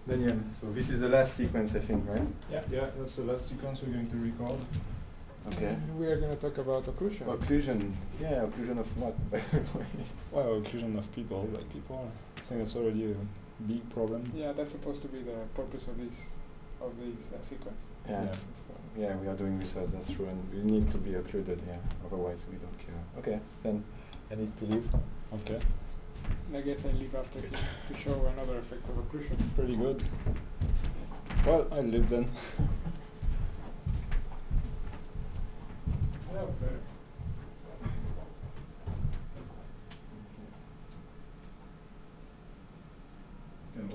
Daniel, so this is the last sequence, I think, right? Yeah, that's the last sequence we're going to record. Okay. And we are going to talk about occlusion. Occlusion, yeah, occlusion of what? Well, occlusion of people, by people. I think that's already a big problem. Yeah, that's supposed to be the purpose of this sequence. Yeah. Yeah, we are doing research, that's true, and we need to be occluded, yeah, otherwise we don't care. Okay, then I need to leave. Okay. And I guess I leave after him to show another effect of occlusion. Pretty good. Well, I leave then. Yeah,